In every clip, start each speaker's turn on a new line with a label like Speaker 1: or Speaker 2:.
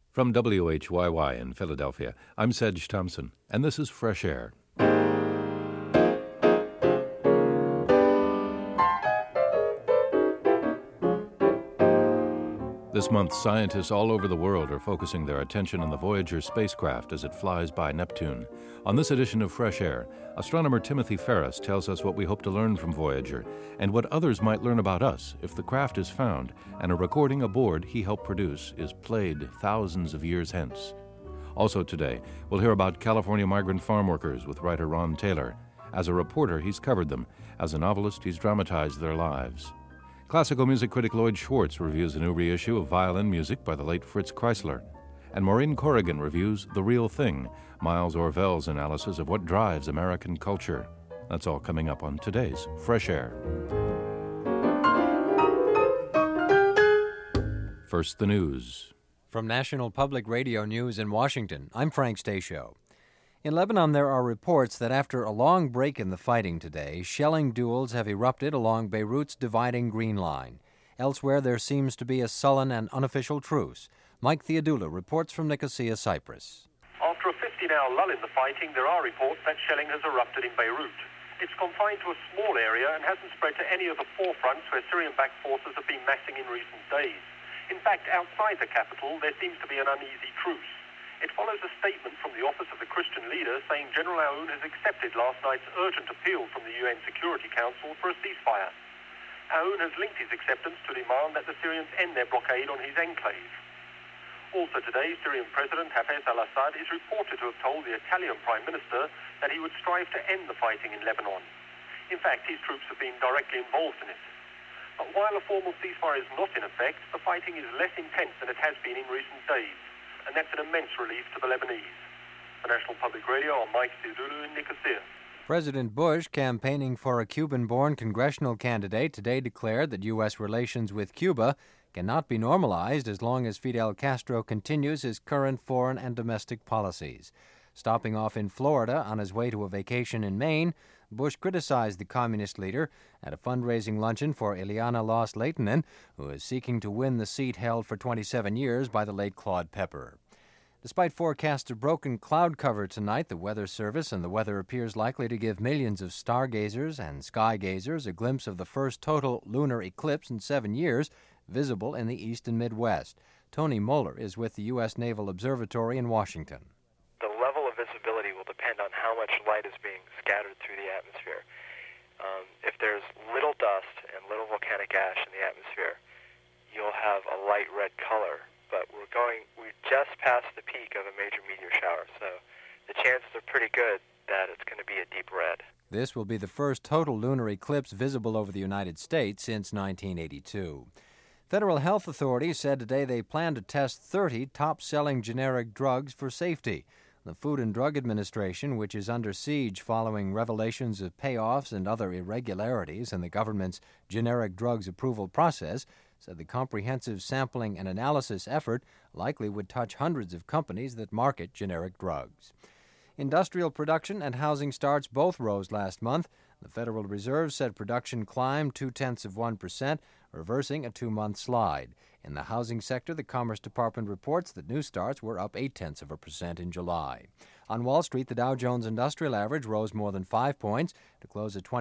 Speaker 1: From WHYY in Philadelphia, I'm Sedge Thompson, and this is Fresh Air. This month, scientists all over the world are focusing their attention on the Voyager spacecraft as it flies by Neptune. On this edition of Fresh Air, astronomer Timothy Ferris tells us what we hope to learn from Voyager and what others might learn about us if the craft is found and a recording aboard he helped produce is played thousands of years hence. Also today, we'll hear about California migrant farm workers with writer Ron Taylor. As a reporter, he's covered them. As a novelist, he's dramatized their lives. Classical music critic Lloyd Schwartz reviews a new reissue of violin music by the late Fritz Kreisler. And Maureen Corrigan reviews The Real Thing, Miles Orville's analysis of what drives American culture. That's all coming up on today's Fresh Air. First, the news.
Speaker 2: From National Public Radio News in Washington, I'm Frank Stasio. In Lebanon, there are reports that after a long break in the fighting today, shelling duels have erupted along Beirut's dividing Green Line. Elsewhere, there seems to be a sullen and unofficial truce. Mike Theodula reports from Nicosia, Cyprus.
Speaker 3: After a 15-hour lull in the fighting, there are reports that shelling has erupted in Beirut. It's confined to a small area and hasn't spread to any of the forefronts where Syrian-backed forces have been massing in recent days. In fact, outside the capital, there seems to be an uneasy truce. It follows a statement from the Office of the Christian Leader saying General Aoun has accepted last night's urgent appeal from the UN Security Council for a ceasefire. Aoun has linked his acceptance to demand that the Syrians end their blockade on his enclave. Also today, Syrian President Hafez al-Assad is reported to have told the Italian Prime Minister that he would strive to end the fighting in Lebanon. In fact, his troops have been directly involved in it. But while a formal ceasefire is not in effect, the fighting is less intense than it has been in recent days. And that's an immense relief to the Lebanese. For National Public Radio, I'm Mike Theodulu in Nicosia.
Speaker 2: President Bush, campaigning for a Cuban-born congressional candidate, today declared that U.S. relations with Cuba cannot be normalized as long as Fidel Castro continues his current foreign and domestic policies. Stopping off in Florida on his way to a vacation in Maine, Bush criticized the communist leader at a fundraising luncheon for Ileana Loss-Lehtinen, who is seeking to win the seat held for 27 years by the late Claude Pepper. Despite forecasts of broken cloud cover tonight, the Weather Service and the weather appears likely to give millions of stargazers and skygazers a glimpse of the first total lunar eclipse in 7 years, visible in the east and Midwest. Tony Moeller is with the U.S. Naval Observatory in Washington.
Speaker 4: The level of visibility will depend on how much light is being scattered through the atmosphere. If there's little dust and little volcanic ash in the atmosphere, you'll have a light red color. But we just passed the peak of a major meteor shower, so the chances are pretty good that it's going to be a deep red.
Speaker 2: This will be the first total lunar eclipse visible over the United States since 1982. Federal health authorities said today they plan to test 30 top-selling generic drugs for safety. The Food and Drug Administration, which is under siege following revelations of payoffs and other irregularities in the government's generic drugs approval process, said the comprehensive sampling and analysis effort likely would touch hundreds of companies that market generic drugs. Industrial production and housing starts both rose last month. The Federal Reserve said production climbed 0.2%, reversing a 2-month slide. In the housing sector, the Commerce Department reports that new starts were up 0.8% in July. On Wall Street, the Dow Jones Industrial Average rose more than 5 points to close at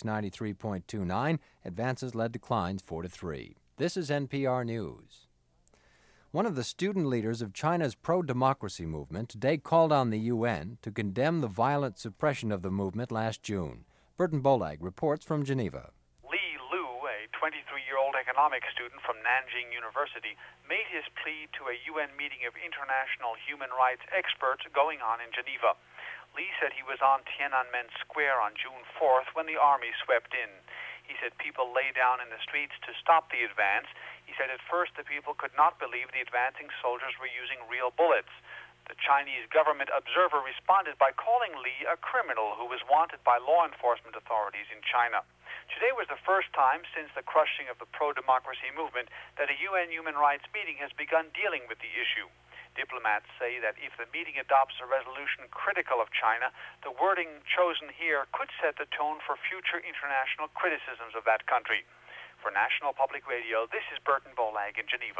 Speaker 2: 2693.29. Advances led declines 4-3. This is NPR News. One of the student leaders of China's pro-democracy movement today called on the UN to condemn the violent suppression of the movement last June. Burton Bolag reports from Geneva.
Speaker 5: Li Lu, a 23-year-old economics student from Nanjing University, made his plea to a UN meeting of international human rights experts going on in Geneva. Li said he was on Tiananmen Square on June 4th when the army swept in. He said people lay down in the streets to stop the advance. He said at first the people could not believe the advancing soldiers were using real bullets. The Chinese government observer responded by calling Li a criminal who was wanted by law enforcement authorities in China. Today was the first time since the crushing of the pro-democracy movement that a UN human rights meeting has begun dealing with the issue. Diplomats say that if the meeting adopts a resolution critical of China, the wording chosen here could set the tone for future international criticisms of that country. For National Public Radio, this is Burton Bolag in Geneva.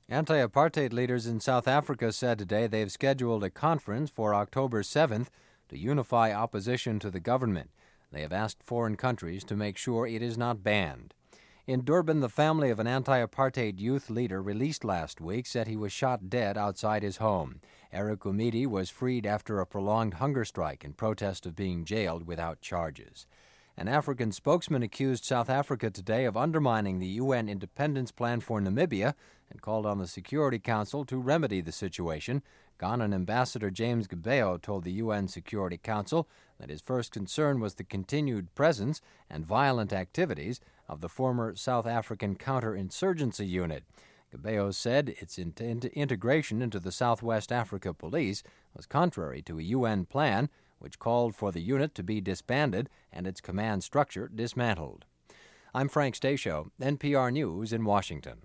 Speaker 2: Anti-apartheid leaders in South Africa said today they've scheduled a conference for October 7th to unify opposition to the government. They have asked foreign countries to make sure it is not banned. In Durban, the family of an anti-apartheid youth leader released last week said he was shot dead outside his home. Eric Umidi was freed after a prolonged hunger strike in protest of being jailed without charges. An African spokesman accused South Africa today of undermining the UN independence plan for Namibia and called on the Security Council to remedy the situation. Ghanaian Ambassador James Gabeo told the UN Security Council that his first concern was the continued presence and violent activities of the former South African Counterinsurgency Unit. Gabeo said its integration into the Southwest Africa Police was contrary to a UN plan which called for the unit to be disbanded and its command structure dismantled. I'm Frank Stasio, NPR News in Washington.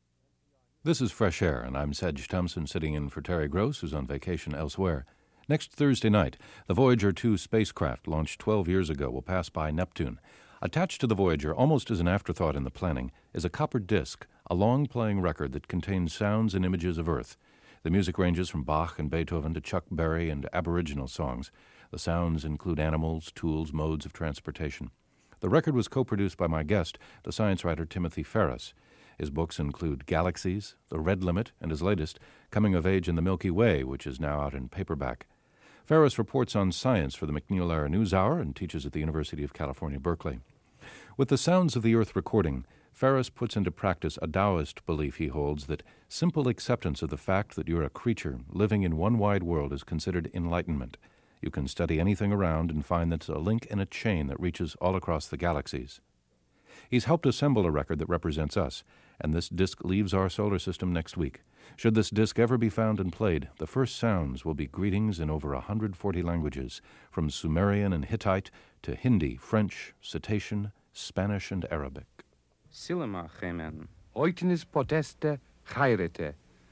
Speaker 1: This is Fresh Air, and I'm Sedge Thompson sitting in for Terry Gross, who's on vacation elsewhere. Next Thursday night, the Voyager 2 spacecraft, launched 12 years ago, will pass by Neptune. Attached to the Voyager, almost as an afterthought in the planning, is a copper disc, a long-playing record that contains sounds and images of Earth. The music ranges from Bach and Beethoven to Chuck Berry and Aboriginal songs. The sounds include animals, tools, modes of transportation. The record was co-produced by my guest, the science writer Timothy Ferris. His books include Galaxies, The Red Limit, and his latest, Coming of Age in the Milky Way, which is now out in paperback. Ferris reports on science for the McNeil-Lehrer NewsHour and teaches at the University of California, Berkeley. With the Sounds of the Earth recording, Ferris puts into practice a Taoist belief he holds that simple acceptance of the fact that you're a creature living in one wide world is considered enlightenment. You can study anything around and find that it's a link in a chain that reaches all across the galaxies. He's helped assemble a record that represents us, and this disc leaves our solar system next week. Should this disc ever be found and played, the first sounds will be greetings in over 140 languages, from Sumerian and Hittite to Hindi, French, Cetacean, Spanish, and Arabic.
Speaker 6: Silema gemen, oitinis poteste chairete,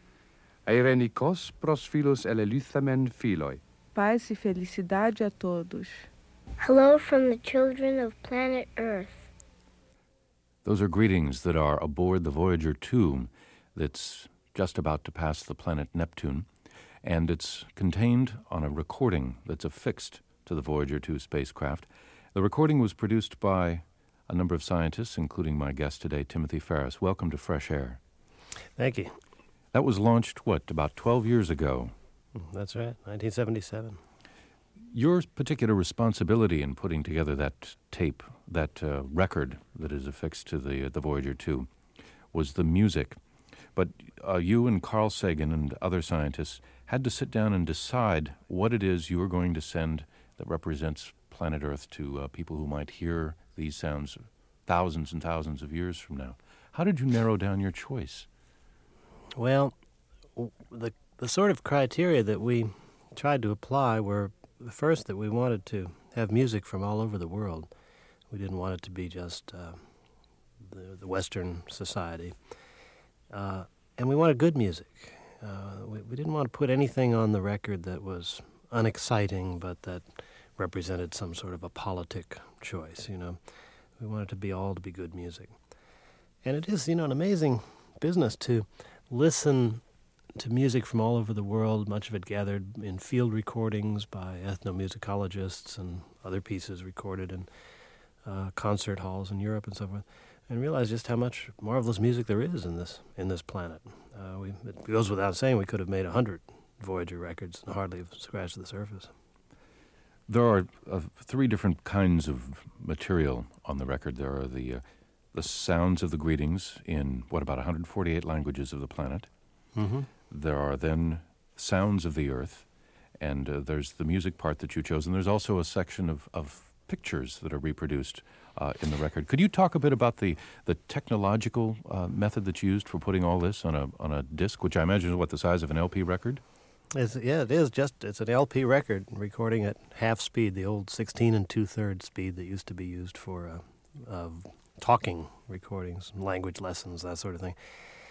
Speaker 6: eirenikos pros philos eleluthamen philoi.
Speaker 7: Paz e felicidade a todos.
Speaker 8: Hello from the children of planet Earth.
Speaker 1: Those are greetings that are aboard the Voyager 2 that's just about to pass the planet Neptune, and it's contained on a recording that's affixed to the Voyager 2 spacecraft. The recording was produced by a number of scientists, including my guest today, Timothy Ferris. Welcome to Fresh Air.
Speaker 9: Thank you.
Speaker 1: That was launched, about 12 years ago?
Speaker 9: That's right, 1977.
Speaker 1: Your particular responsibility in putting together that tape, that record that is affixed to the Voyager 2, was the music. But you and Carl Sagan and other scientists had to sit down and decide what it is you were going to send that represents planet Earth to people who might hear these sounds thousands and thousands of years from now. How did you narrow down your choice?
Speaker 9: Well, the sort of criteria that we tried to apply were, first, that we wanted to have music from all over the world. We didn't want it to be just the Western society. And we wanted good music. We didn't want to put anything on the record that was unexciting, but that represented some sort of a politic choice, We wanted to be good music. And it is, an amazing business to listen to music from all over the world, much of it gathered in field recordings by ethnomusicologists and other pieces recorded in concert halls in Europe and so forth, and realize just how much marvelous music there is in this planet. It goes without saying we could have made 100 Voyager records and hardly have scratched the surface.
Speaker 1: There are 3 different kinds of material on the record. There are the sounds of the greetings in, about 148 languages of the planet.
Speaker 9: Mm-hmm.
Speaker 1: There are then sounds of the Earth, and there's the music part that you chose, and there's also a section of pictures that are reproduced in the record. Could you talk a bit about the technological method that you used for putting all this on a disc, which I imagine is the size of an LP record?
Speaker 9: It is. It's an LP record, recording at half speed, the old 16 2/3 speed that used to be used for talking recordings, language lessons, that sort of thing.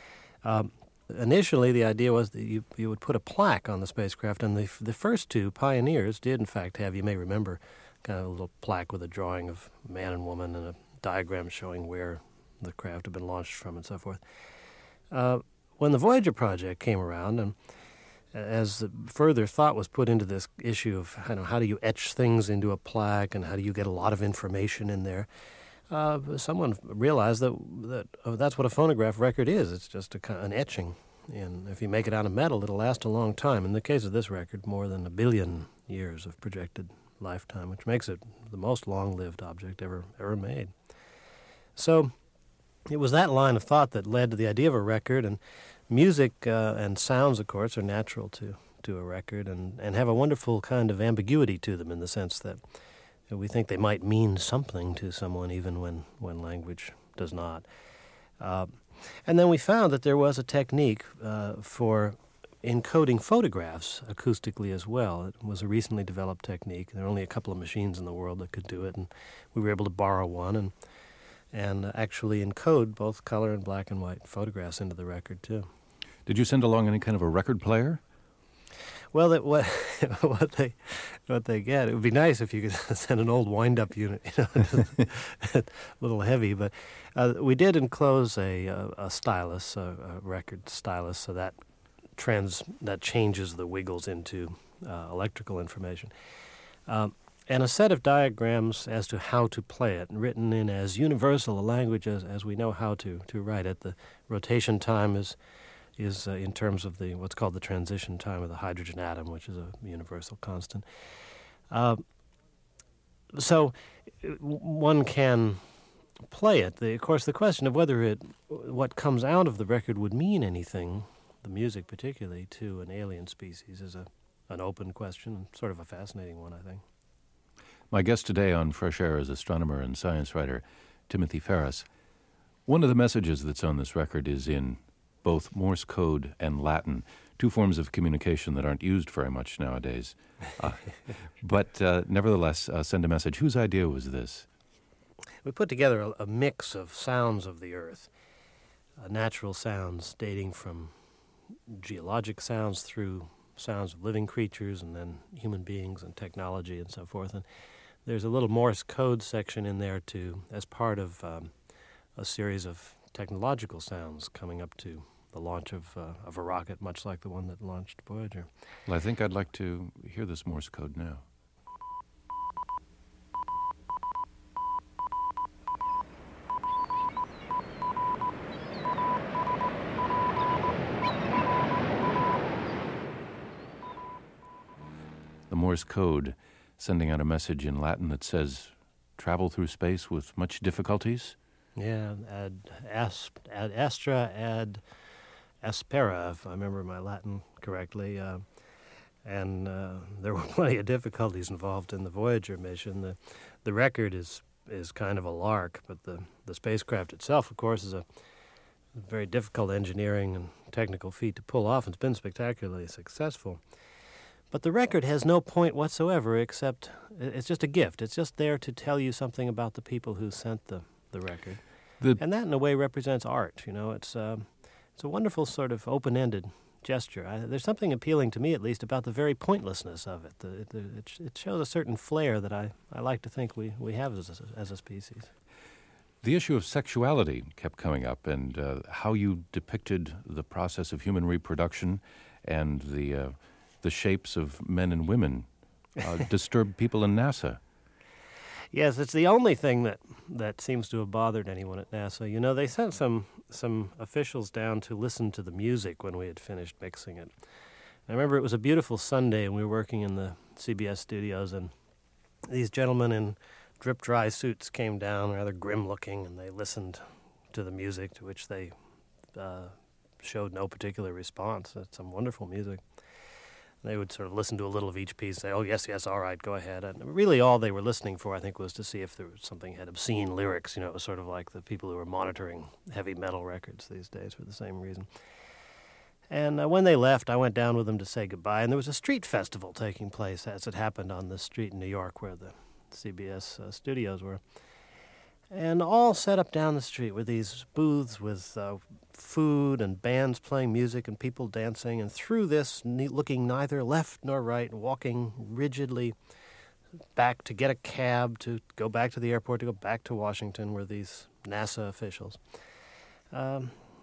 Speaker 9: Initially, the idea was that you would put a plaque on the spacecraft, and the first 2 pioneers did, in fact, have, you may remember, kind of a little plaque with a drawing of man and woman and a diagram showing where the craft had been launched from and so forth. when the Voyager project came around, and as further thought was put into this issue of how do you etch things into a plaque and how do you get a lot of information in there, someone realized that's what a phonograph record is. It's just an etching. And if you make it out of metal, it'll last a long time. In the case of this record, more than 1 billion years of projected lifetime, which makes it the most long-lived object ever made. So it was that line of thought that led to the idea of a record, and music and sounds, of course, are natural to a record and have a wonderful kind of ambiguity to them in the sense that we think they might mean something to someone even when language does not. And then we found that there was a technique for encoding photographs acoustically as well. It was a recently developed technique. There are only a couple of machines in the world that could do it, and we were able to borrow one and actually encode both color and black and white photographs into the record, too.
Speaker 1: Did you send along any kind of a record player?
Speaker 9: Well, what they get, it would be nice if you could send an old wind-up unit, a little heavy, but we did enclose a stylus, a record stylus, so that changes the wiggles into electrical information. And a set of diagrams as to how to play it, written in as universal a language as we know how to write it. The rotation time is in terms of what's called the transition time of the hydrogen atom, which is a universal constant. So one can play it. Of course, the question of what comes out of the record would mean anything, the music particularly, to an alien species is an open question, sort of a fascinating one, I think.
Speaker 1: My guest today on Fresh Air is astronomer and science writer Timothy Ferris. One of the messages that's on this record is in both Morse code and Latin, two forms of communication that aren't used very much nowadays. But nevertheless, send a message. Whose idea was this?
Speaker 9: We put together a mix of sounds of the Earth, natural sounds dating from geologic sounds through sounds of living creatures and then human beings and technology and so forth. And there's a little Morse code section in there as part of a series of technological sounds coming up to the launch of a rocket, much like the one that launched Voyager.
Speaker 1: Well, I think I'd like to hear this Morse code now. The Morse code sending out a message in Latin that says, travel through space with much difficulties?
Speaker 9: Yeah, ad astra ad aspera, if I remember my Latin correctly. And there were plenty of difficulties involved in the Voyager mission. The record is kind of a lark, but the spacecraft itself, of course, is a very difficult engineering and technical feat to pull off, and it's been spectacularly successful. But the record has no point whatsoever except it's just a gift. It's just there to tell you something about the people who sent the record. And that, in a way, represents art. It's a wonderful sort of open-ended gesture. There's something appealing to me, at least, about the very pointlessness of it. It shows a certain flair that I like to think we have as a species.
Speaker 1: The issue of sexuality kept coming up, and how you depicted the process of human reproduction and the shapes of men and women disturbed people in NASA.
Speaker 9: Yes, it's the only thing that seems to have bothered anyone at NASA. They sent some officials down to listen to the music when we had finished mixing it. I remember it was a beautiful Sunday, and we were working in the CBS studios, and these gentlemen in drip-dry suits came down, rather grim-looking, and they listened to the music, to which they showed no particular response. It's some wonderful music. They would sort of listen to a little of each piece, say, oh, yes, all right, go ahead. And really all they were listening for, I think, was to see if there was something had obscene lyrics. It was sort of like the people who were monitoring heavy metal records these days for the same reason. And when they left, I went down with them to say goodbye. And there was a street festival taking place, as it happened on the street in New York where the CBS studios were. And all set up down the street were these booths with food and bands playing music and people dancing. And through this, looking neither left nor right, walking rigidly back to get a cab, to go back to the airport, to go back to Washington, were these NASA officials.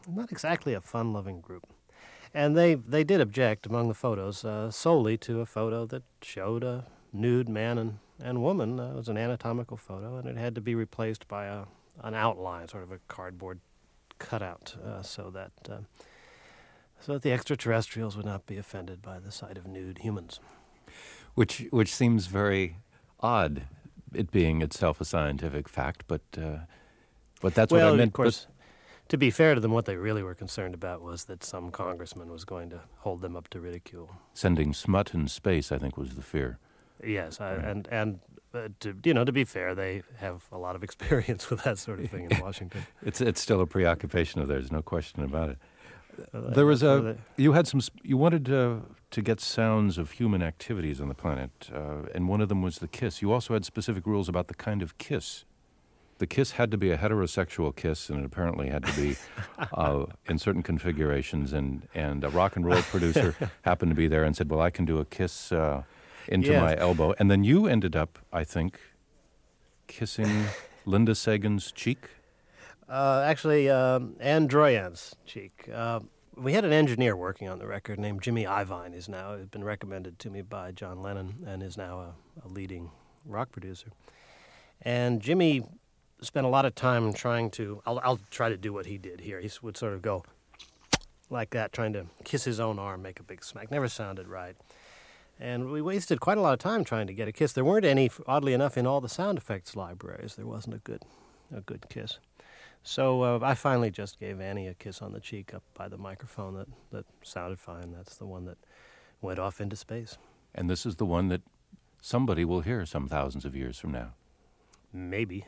Speaker 9: not exactly a fun-loving group. And they did object among the photos solely to a photo that showed a nude man and woman. It was an anatomical photo, and it had to be replaced by an outline, sort of a cardboard cutout, so that the extraterrestrials would not be offended by the sight of nude humans.
Speaker 1: Which seems very odd, it being itself a scientific fact, but that's what I meant.
Speaker 9: Well, of course, to be fair to them, what they really were concerned about was that some congressman was going to hold them up to ridicule.
Speaker 1: Sending smut in space, I think, was the fear.
Speaker 9: Yes, and to be fair, they have a lot of experience with that sort of thing in Washington.
Speaker 1: It's still a preoccupation of theirs, no question about it. There was you wanted to get sounds of human activities on the planet, and one of them was the kiss. You also had specific rules about the kind of kiss. The kiss had to be a heterosexual kiss, and it apparently had to be in certain configurations. And a rock and roll producer happened to be there and said, "Well, I can do a kiss into my elbow." And then you ended up, I think, kissing Linda Sagan's cheek.
Speaker 9: Actually, Ann Droyan's cheek. We had an engineer working on the record named Jimmy Iovine. He's been recommended to me by John Lennon and is now a leading rock producer. And Jimmy spent a lot of time trying to, I'll try to do what he did here. He would sort of go like that, trying to kiss his own arm, make a big smack. Never sounded right. And we wasted quite a lot of time trying to get a kiss. There weren't any, oddly enough, in all the sound effects libraries. There wasn't a good kiss. So I finally just gave Annie a kiss on the cheek up by the microphone that sounded fine. That's the one that went off into space.
Speaker 1: And this is the one that somebody will hear some thousands of years from now.
Speaker 9: Maybe.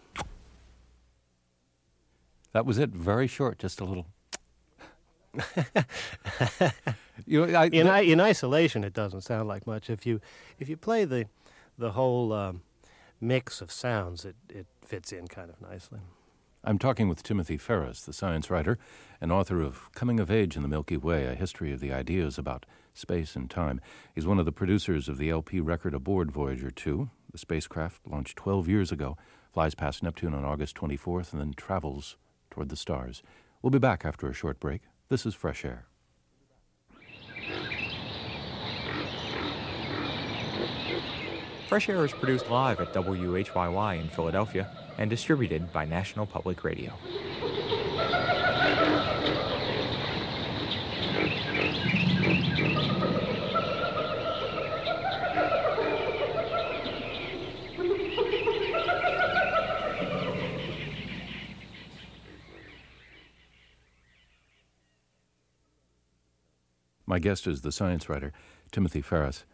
Speaker 1: That was it. Very short, just a little.
Speaker 9: In isolation, it doesn't sound like much. If you play the whole mix of sounds, it fits in kind of nicely.
Speaker 1: I'm talking with Timothy Ferris, the science writer and author of Coming of Age in the Milky Way, a history of the ideas about space and time. He's one of the producers of the LP record aboard Voyager 2. The spacecraft, launched 12 years ago, flies past Neptune on August 24th and then travels toward the stars. We'll be back after a short break. This is Fresh Air.
Speaker 10: Fresh Air is produced live at WHYY in Philadelphia and distributed by National Public Radio.
Speaker 1: My guest is the science writer, Timothy Ferris.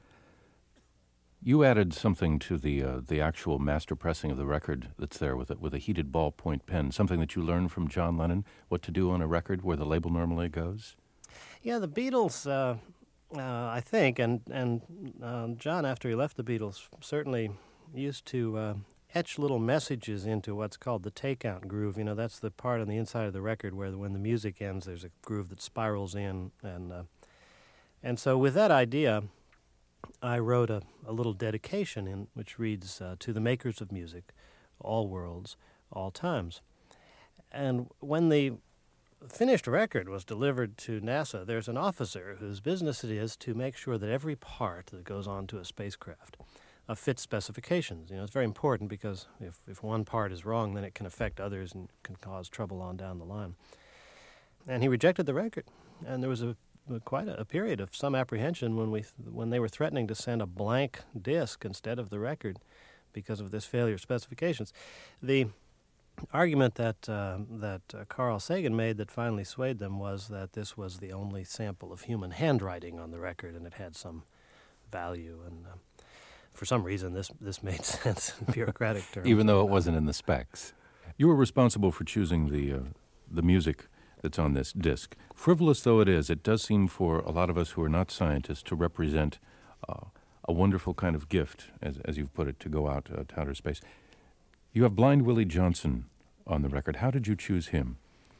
Speaker 1: You added something to the actual master pressing of the record that's there with a heated ballpoint pen, something that you learned from John Lennon, what to do on a record where the label normally goes?
Speaker 9: Yeah, the Beatles, I think, and John, after he left the Beatles, certainly used to etch little messages into what's called the takeout groove. You know, that's the part on the inside of the record where when the music ends, there's a groove that spirals in. And so with that idea, I wrote a little dedication in which reads, to the makers of music, all worlds, all times. And when the finished record was delivered to NASA, there's an officer whose business it is to make sure that every part that goes onto a spacecraft fits specifications. You know, it's very important because if one part is wrong, then it can affect others and can cause trouble on down the line. And he rejected the record, and there was quite a period of some apprehension when they were threatening to send a blank disc instead of the record because of this failure of specifications. The argument that Carl Sagan made that finally swayed them was that this was the only sample of human handwriting on the record and it had some value, and for some reason this made sense in bureaucratic terms.
Speaker 1: Even though it wasn't in the specs. You were responsible for choosing the music that's on this disc. Frivolous though it is, it does seem for a lot of us who are not scientists to represent a wonderful kind of gift, as you've put it, to go out to outer space. You have Blind Willie Johnson on the record. How did you choose him?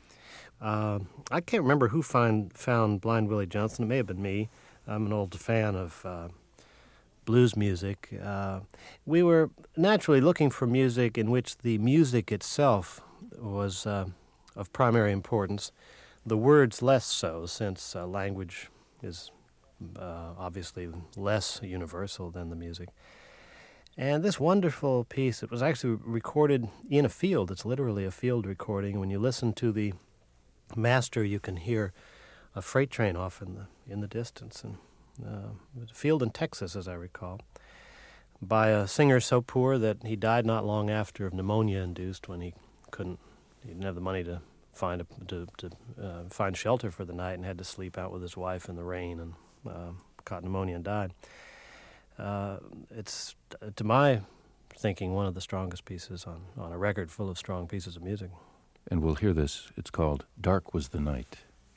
Speaker 9: I can't remember who found Blind Willie Johnson. It may have been me. I'm an old fan of blues music. We were naturally looking for music in which the music itself was of primary importance. The words less so, since language is obviously less universal than the music. And this wonderful piece, it was actually recorded in a field. It's literally a field recording. When you listen to the master, you can hear a freight train off in the distance. And it was a field in Texas, as I recall, by a singer so poor that he died not long after of pneumonia induced when he didn't have the money to find shelter for the night and had to sleep out with his wife in the rain and caught pneumonia and died. It's, to my thinking, one of the strongest pieces on a record full of strong pieces of music.
Speaker 1: And we'll hear this. It's called Dark Was the Night.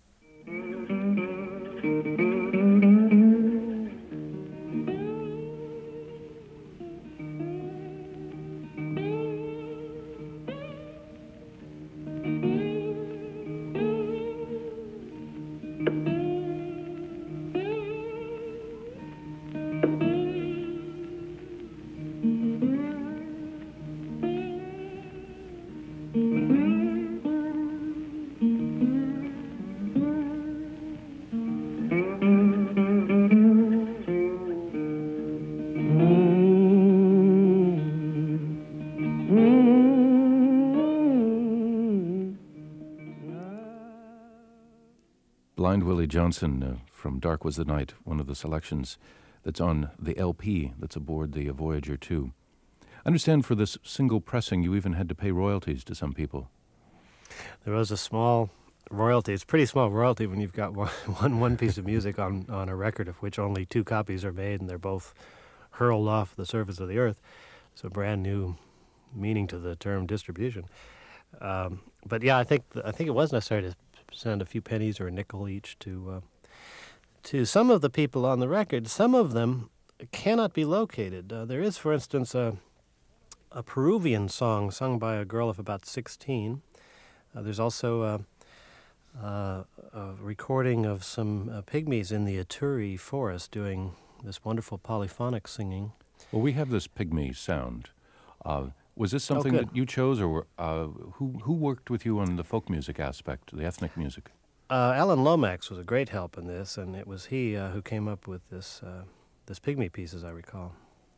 Speaker 1: Blind Willie Johnson from Dark Was the Night, one of the selections that's on the LP that's aboard the Voyager 2. I understand for this single pressing you even had to pay royalties to some people.
Speaker 9: There was a small royalty. It's a pretty small royalty when you've got one piece of music on a record of which only 2 copies are made and they're both hurled off the surface of the earth. It's a brand new meaning to the term distribution. But yeah, I think it was necessary to send a few pennies or a nickel each to some of the people on the record. Some of them cannot be located. There is, for instance, a Peruvian song sung by a girl of about 16. There's also a recording of some pygmies in the Ituri forest doing this wonderful polyphonic singing.
Speaker 1: Well, we have this pygmy sound. Was this something that you chose, or who worked with you on the folk music aspect, the ethnic music?
Speaker 9: Alan Lomax was a great help in this, and it was he who came up with this pygmy piece, as I recall.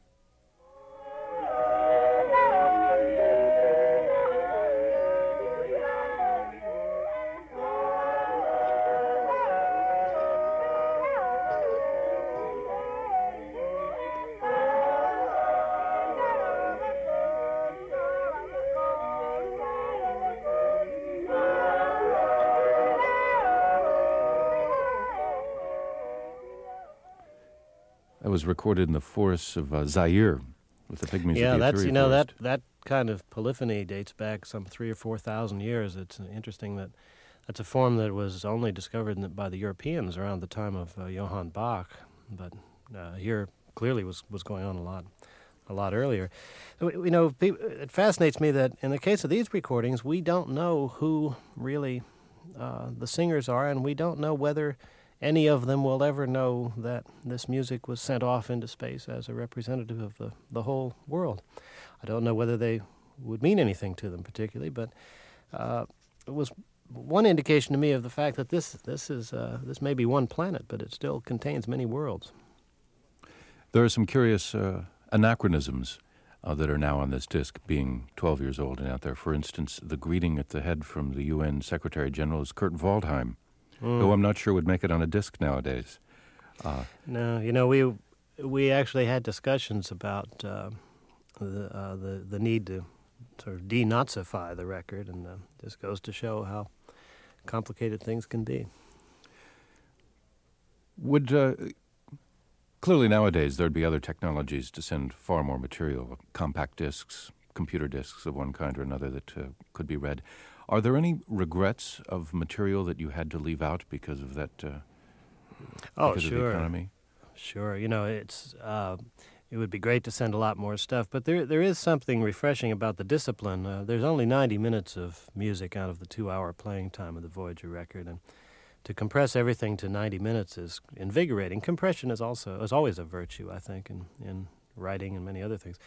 Speaker 1: That was recorded in the forests of Zaire with the pygmies.
Speaker 9: Yeah,
Speaker 1: of the
Speaker 9: that's
Speaker 1: forest.
Speaker 9: that kind of polyphony dates back some 3,000 or 4,000 years. It's interesting that that's a form that was only discovered by the Europeans around the time of Johann Bach, but here clearly was going on a lot earlier. It fascinates me that in the case of these recordings, we don't know who really the singers are, and we don't know whether any of them will ever know that this music was sent off into space as a representative of the whole world. I don't know whether they would mean anything to them particularly, but it was one indication to me of the fact that this may be one planet, but it still contains many worlds.
Speaker 1: There are some curious anachronisms that are now on this disc, being 12 years old and out there. For instance, the greeting at the head from the UN Secretary General is Kurt Waldheim, who I'm not sure would make it on a disc nowadays.
Speaker 9: No, we actually had discussions about the need to sort of denazify the record, and this goes to show how complicated things can be.
Speaker 1: Clearly nowadays there'd be other technologies to send far more material, compact discs, computer discs of one kind or another that could be read. Are there any regrets of material that you had to leave out because of that? Because of the economy?
Speaker 9: Sure. It would be great to send a lot more stuff, but there is something refreshing about the discipline. There's only 90 minutes of music out of the 2-hour playing time of the Voyager record, and to compress everything to 90 minutes is invigorating. Compression is always a virtue, I think, in writing and many other things.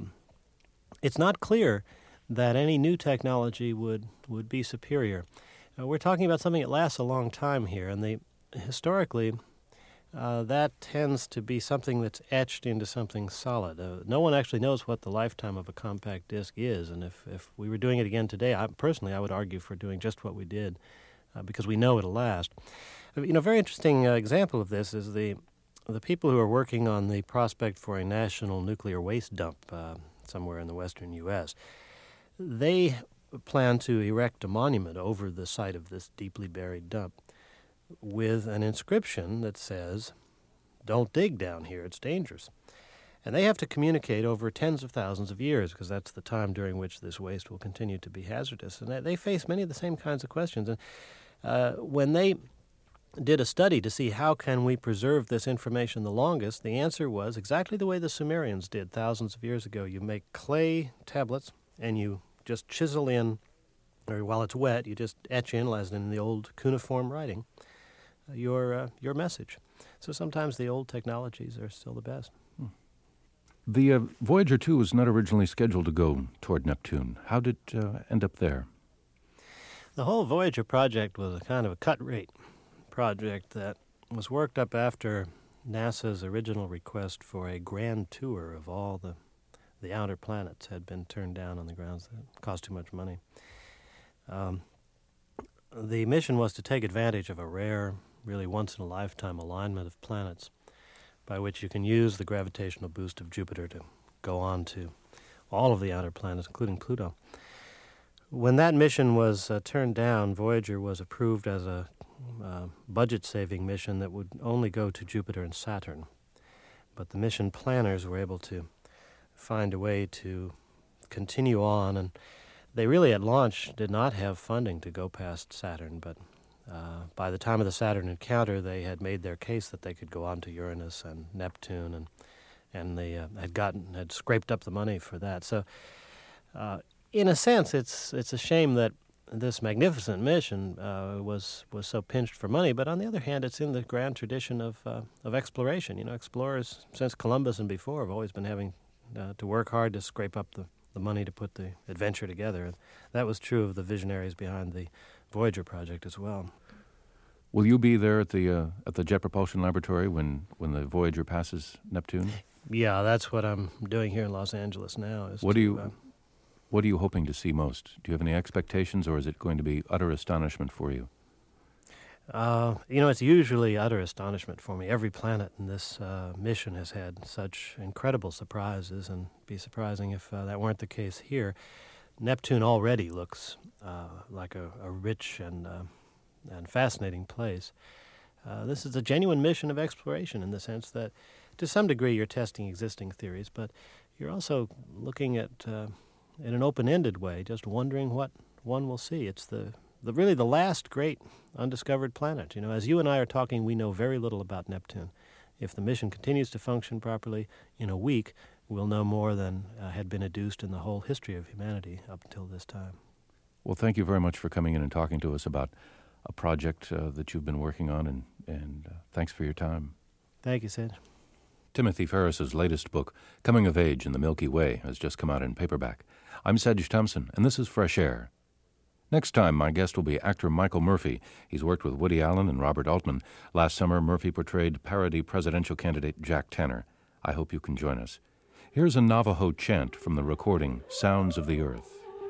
Speaker 9: It's not clear that any new technology would be superior. We're talking about something that lasts a long time here, and historically, that tends to be something that's etched into something solid. No one actually knows what the lifetime of a compact disc is, and if we were doing it again today, I would argue for doing just what we did, because we know it'll last. A very interesting example of this is the people who are working on the prospect for a national nuclear waste dump somewhere in the western U.S. They plan to erect a monument over the site of this deeply buried dump with an inscription that says, "Don't dig down here, it's dangerous." And they have to communicate over tens of thousands of years, because that's the time during which this waste will continue to be hazardous. And they face many of the same kinds of questions. And when they did a study to see how can we preserve this information the longest, the answer was exactly the way the Sumerians did thousands of years ago. You make clay tablets, and you just chisel in, or while it's wet, you just etch in, as in the old cuneiform writing, your message. So sometimes the old technologies are still the best.
Speaker 1: The Voyager 2 was not originally scheduled to go toward Neptune. How did it end up there?
Speaker 9: The whole Voyager project was a kind of a cut-rate project that was worked up after NASA's original request for a grand tour of all the outer planets had been turned down on the grounds that it cost too much money. The mission was to take advantage of a rare, really once-in-a-lifetime alignment of planets by which you can use the gravitational boost of Jupiter to go on to all of the outer planets, including Pluto. When that mission was turned down, Voyager was approved as a budget-saving mission that would only go to Jupiter and Saturn. But the mission planners were able to find a way to continue on, and they really at launch did not have funding to go past Saturn, but by the time of the Saturn encounter, they had made their case that they could go on to Uranus and Neptune, and they had scraped up the money for that. So, in a sense, it's a shame that this magnificent mission was so pinched for money. But on the other hand, it's in the grand tradition of exploration. Explorers since Columbus and before have always been having to work hard to scrape up the money to put the adventure together. And that was true of the visionaries behind the Voyager project as well.
Speaker 1: Will you be there at the Jet Propulsion Laboratory when the Voyager passes Neptune?
Speaker 9: Yeah, that's what I'm doing here in Los Angeles now.
Speaker 1: What are you hoping to see most? Do you have any expectations, or is it going to be utter astonishment for you?
Speaker 9: It's usually utter astonishment for me. Every planet in this mission has had such incredible surprises, and it'd be surprising if that weren't the case here. Neptune already looks like a rich and fascinating place. This is a genuine mission of exploration in the sense that, to some degree, you're testing existing theories, but you're also looking at, in an open-ended way, just wondering what one will see. It's really the last great undiscovered planet. As you and I are talking, we know very little about Neptune. If the mission continues to function properly, in a week, we'll know more than had been adduced in the whole history of humanity up until this time.
Speaker 1: Well, thank you very much for coming in and talking to us about a project that you've been working on, and thanks for your time.
Speaker 9: Thank you, Sid.
Speaker 1: Timothy Ferris's latest book, Coming of Age in the Milky Way, has just come out in paperback. I'm Sedge Thompson, and this is Fresh Air. Next time, my guest will be actor Michael Murphy. He's worked with Woody Allen and Robert Altman. Last summer, Murphy portrayed parody presidential candidate Jack Tanner. I hope you can join us. Here's a Navajo chant from the recording, Sounds of the Earth.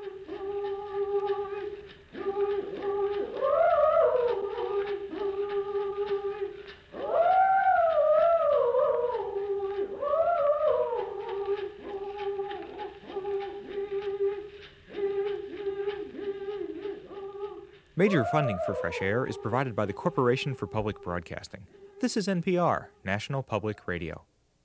Speaker 10: Major funding for Fresh Air is provided by the Corporation for Public Broadcasting. This is NPR, National Public Radio.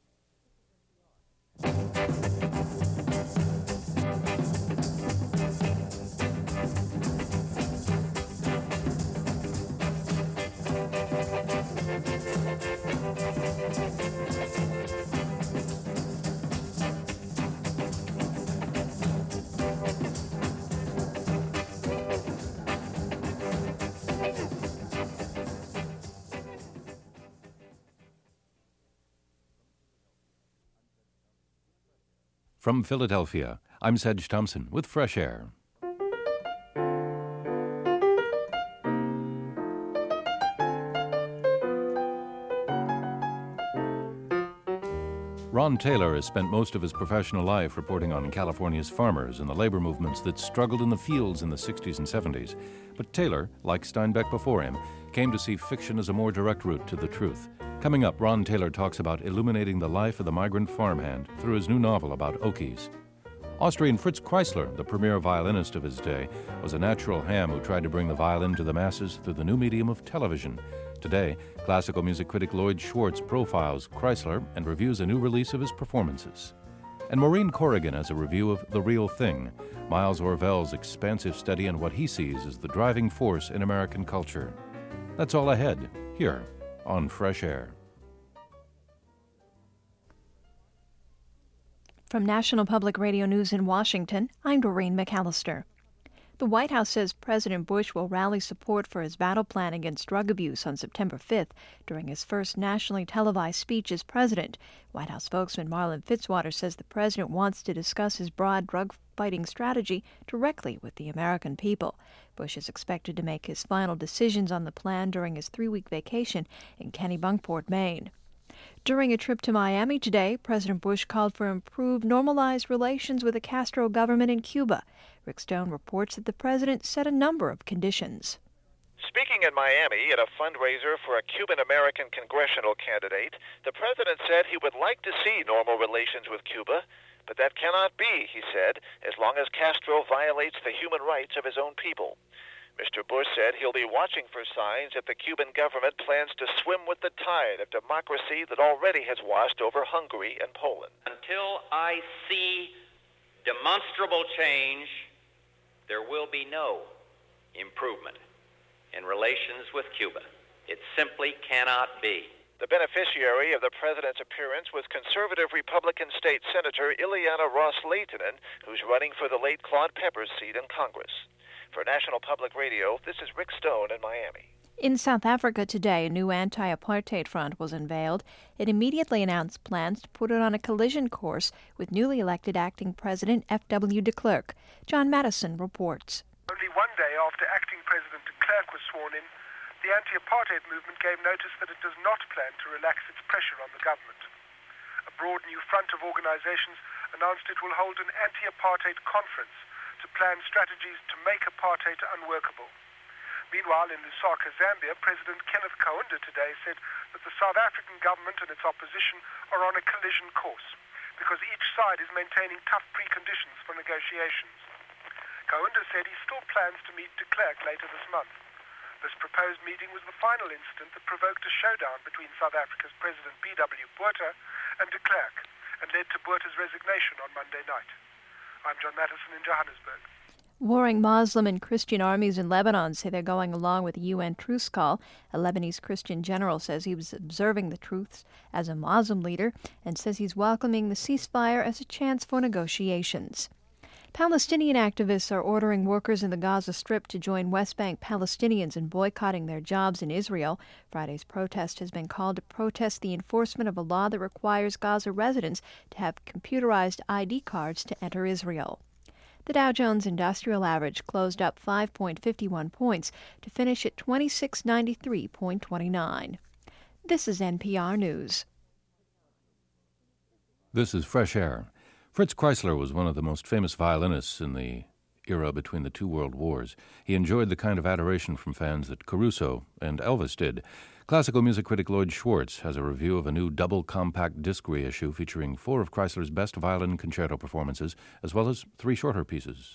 Speaker 1: From Philadelphia, I'm Sedge Thompson with Fresh Air. Ron Taylor has spent most of his professional life reporting on California's farmers and the labor movements that struggled in the fields in the 60s and 70s. But Taylor, like Steinbeck before him, came to see fiction as a more direct route to the truth. Coming up, Ron Taylor talks about illuminating the life of the migrant farmhand through his new novel about Okies. Austrian Fritz Kreisler, the premier violinist of his day, was a natural ham who tried to bring the violin to the masses through the new medium of television. Today, classical music critic Lloyd Schwartz profiles Kreisler and reviews a new release of his performances. And Maureen Corrigan has a review of The Real Thing, Miles Orville's expansive study on what he sees as the driving force in American culture. That's all ahead, here on Fresh Air.
Speaker 11: From National Public Radio News in Washington, I'm Doreen McAllister. The White House says President Bush will rally support for his battle plan against drug abuse on September 5th during his first nationally televised speech as president. White House spokesman Marlin Fitzwater says the president wants to discuss his broad drug-fighting strategy directly with the American people. Bush is expected to make his final decisions on the plan during his 3-week vacation in Kennebunkport, Maine. During a trip to Miami today, President Bush called for improved, normalized relations with the Castro government in Cuba. Rick Stone reports that the president set a number of conditions.
Speaker 12: Speaking in Miami at a fundraiser for a Cuban-American congressional candidate, the president said he would like to see normal relations with Cuba, but that cannot be, he said, as long as Castro violates the human rights of his own people. Mr. Bush said he'll be watching for signs that the Cuban government plans to swim with the tide of democracy that already has washed over Hungary and Poland.
Speaker 13: Until I see demonstrable change, there will be no improvement in relations with Cuba. It simply cannot be.
Speaker 12: The beneficiary of the president's appearance was conservative Republican State Senator Ileana Ros-Lehtinen, who's running for the late Claude Pepper's seat in Congress. For National Public Radio, this is Rick Stone in Miami.
Speaker 11: In South Africa today, a new anti-apartheid front was unveiled. It immediately announced plans to put it on a collision course with newly elected acting President F.W. de Klerk. John Madison reports.
Speaker 14: Only one day after acting President de Klerk was sworn in, the anti-apartheid movement gave notice that it does not plan to relax its pressure on the government. A broad new front of organizations announced it will hold an anti-apartheid conference to plan strategies to make apartheid unworkable. Meanwhile, in Lusaka, Zambia, President Kenneth Kaunda today said that the South African government and its opposition are on a collision course because each side is maintaining tough preconditions for negotiations. Kaunda said he still plans to meet de Klerk later this month. This proposed meeting was the final incident that provoked a showdown between South Africa's President P.W. Botha and de Klerk and led to Botha's resignation on Monday night. I'm John Madison in Johannesburg.
Speaker 11: Warring Muslim and Christian armies in Lebanon say they're going along with the UN truce call. A Lebanese Christian general says he was observing the truce as a Muslim leader and says he's welcoming the ceasefire as a chance for negotiations. Palestinian activists are ordering workers in the Gaza Strip to join West Bank Palestinians in boycotting their jobs in Israel. Friday's protest has been called to protest the enforcement of a law that requires Gaza residents to have computerized ID cards to enter Israel. The Dow Jones Industrial Average closed up 5.51 points to finish at 2693.29. This is NPR News.
Speaker 1: This is Fresh Air. Fritz Kreisler was one of the most famous violinists in the era between the two world wars. He enjoyed the kind of adoration from fans that Caruso and Elvis did. Classical music critic Lloyd Schwartz has a review of a new double compact disc reissue featuring 4 of Kreisler's best violin concerto performances, as well as 3 shorter pieces.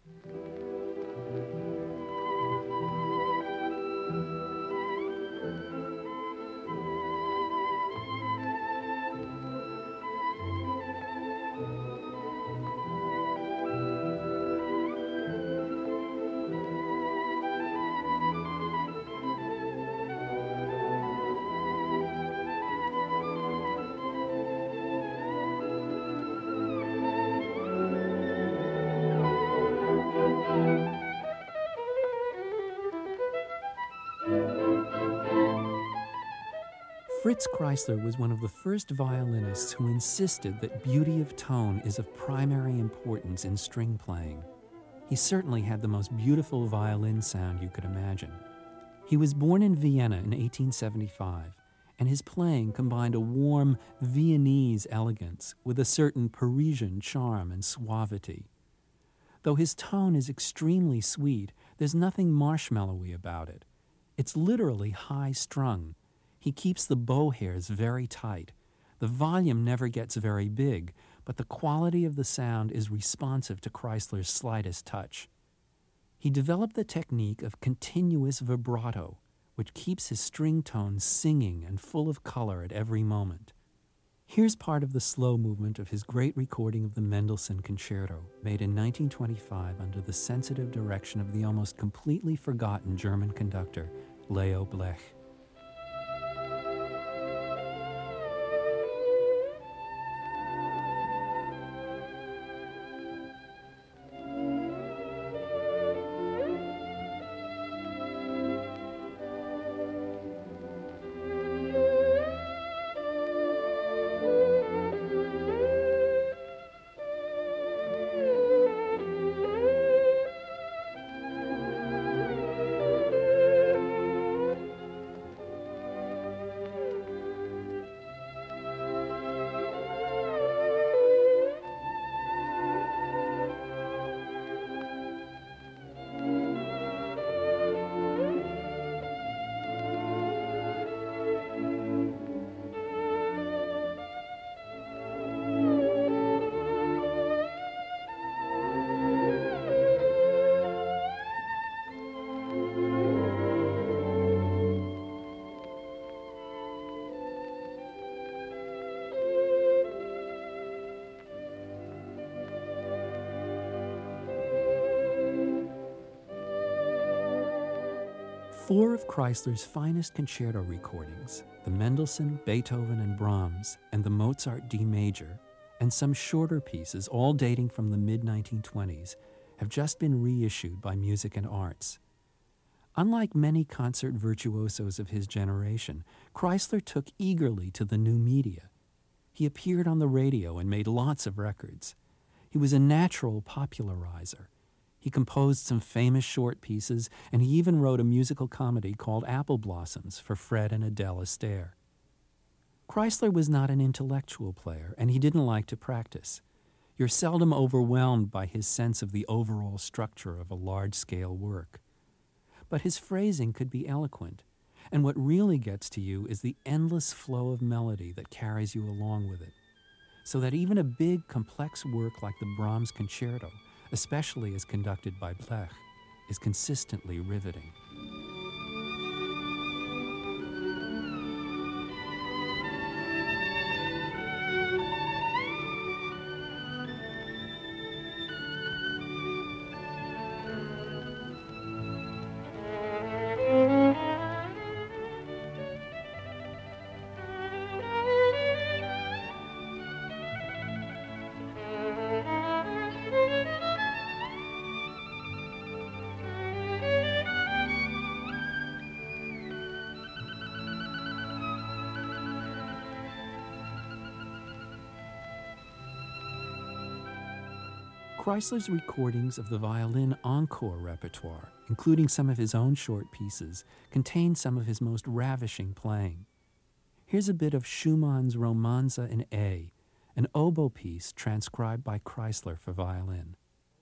Speaker 15: Fritz Kreisler was one of the first violinists who insisted that beauty of tone is of primary importance in string playing. He certainly had the most beautiful violin sound you could imagine. He was born in Vienna in 1875 and his playing combined a warm Viennese elegance with a certain Parisian charm and suavity. Though his tone is extremely sweet, there's nothing marshmallowy about it. It's literally high-strung. He keeps the bow hairs very tight. The volume never gets very big, but the quality of the sound is responsive to Kreisler's slightest touch. He developed the technique of continuous vibrato, which keeps his string tones singing and full of color at every moment. Here's part of the slow movement of his great recording of the Mendelssohn Concerto, made in 1925 under the sensitive direction of the almost completely forgotten German conductor, Leo Blech. Four of Kreisler's finest concerto recordings, the Mendelssohn, Beethoven, and Brahms, and the Mozart D major, and some shorter pieces, all dating from the mid-1920s, have just been reissued by Music and Arts. Unlike many concert virtuosos of his generation, Kreisler took eagerly to the new media. He appeared on the radio and made lots of records. He was a natural popularizer. He composed some famous short pieces, and he even wrote a musical comedy called Apple Blossoms for Fred and Adele Astaire. Kreisler was not an intellectual player, and he didn't like to practice. You're seldom overwhelmed by his sense of the overall structure of a large-scale work. But his phrasing could be eloquent, and what really gets to you is the endless flow of melody that carries you along with it, so that even a big, complex work like the Brahms Concerto, especially as conducted by Blech, is consistently riveting. Kreisler's recordings of the violin encore repertoire, including some of his own short pieces, contain some of his most ravishing playing. Here's a bit of Schumann's Romanze in A, an oboe piece transcribed by Kreisler for violin.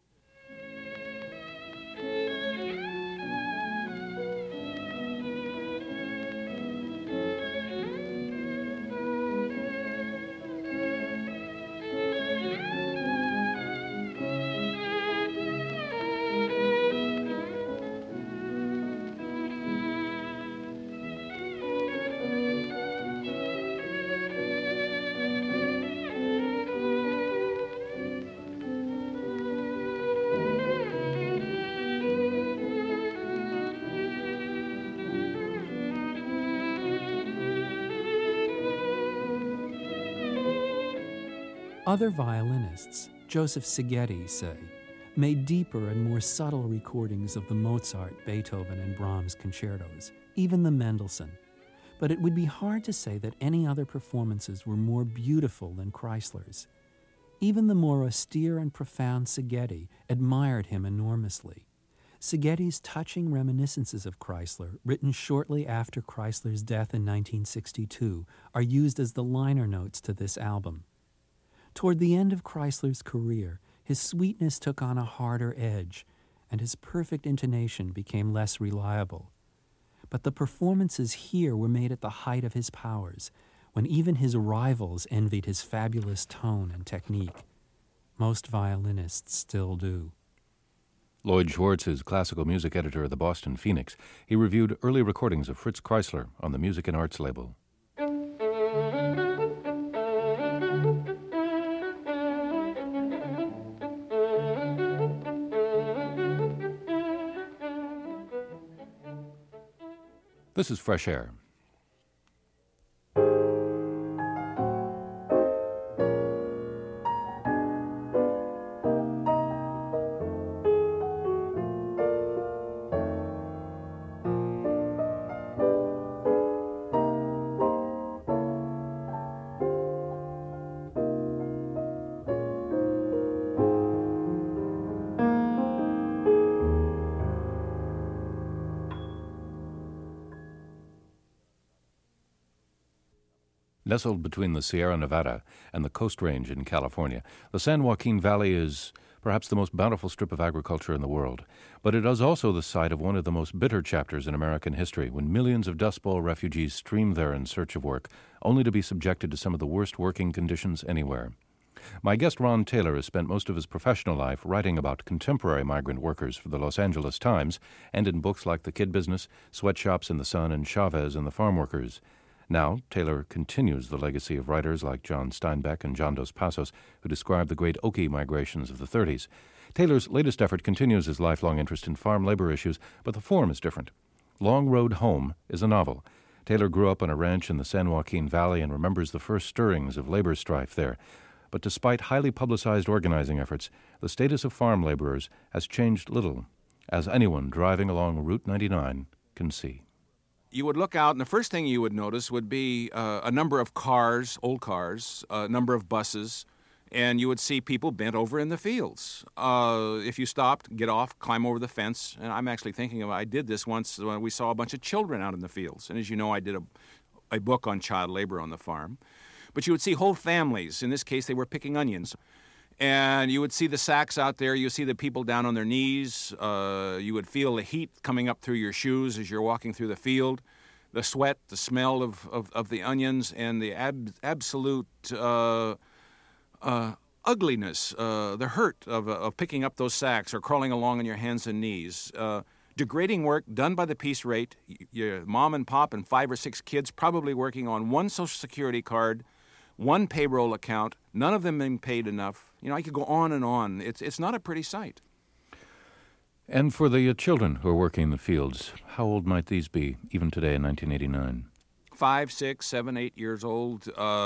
Speaker 15: Other violinists, Joseph Szigeti, say, made deeper and more subtle recordings of the Mozart, Beethoven, and Brahms concertos, even the Mendelssohn. But it would be hard to say that any other performances were more beautiful than Kreisler's. Even the more austere and profound Szigeti admired him enormously. Szigeti's touching reminiscences of Kreisler, written shortly after Kreisler's death in 1962, are used as the liner notes to this album. Toward the end of Kreisler's career, his sweetness took on a harder edge, and his perfect intonation became less reliable. But the performances here were made at the height of his powers, when even his rivals envied his fabulous tone and technique. Most violinists still do.
Speaker 1: Lloyd Schwartz is classical music editor of the Boston Phoenix. He reviewed early recordings of Fritz Kreisler on the Music and Arts label. This is Fresh Air. Nestled between the Sierra Nevada and the Coast Range in California, the San Joaquin Valley is perhaps the most bountiful strip of agriculture in the world. But it is also the site of one of the most bitter chapters in American history, when millions of Dust Bowl refugees streamed there in search of work, only to be subjected to some of the worst working conditions anywhere. My guest Ron Taylor has spent most of his professional life writing about contemporary migrant workers for the Los Angeles Times and in books like The Kid Business, Sweatshops in the Sun, and Chavez and the Farm Workers. Now, Taylor continues the legacy of writers like John Steinbeck and John Dos Passos, who described the great Okie migrations of the 30s. Taylor's latest effort continues his lifelong interest in farm labor issues, but the form is different. Long Road Home is a novel. Taylor grew up on a ranch in the San Joaquin Valley and remembers the first stirrings of labor strife there. But despite highly publicized organizing efforts, the status of farm laborers has changed little, as anyone driving along Route 99 can see.
Speaker 16: You would look out, and the first thing you would notice would be a number of cars, old cars, a number of buses, and you would see people bent over in the fields. If you stopped, get off, climb over the fence, and I'm actually thinking of, I did this once when we saw a bunch of children out in the fields, and as you know, I did a book on child labor on the farm. But you would see whole families. In this case, they were picking onions. And you would see the sacks out there. You would see the people down on their knees. You would feel the heat coming up through your shoes as you're walking through the field, the sweat, the smell of the onions, and the absolute ugliness, the hurt of picking up those sacks or crawling along on your hands and knees. Degrading work done by the piece rate. Your mom and pop and 5 or 6 kids probably working on one Social Security card, one payroll account, none of them being paid enough. You know, I could go on and on. It's not a pretty sight.
Speaker 1: And for the children who are working in the fields, how old might these be, even today in 1989?
Speaker 16: 5, 6, 7, 8 years old.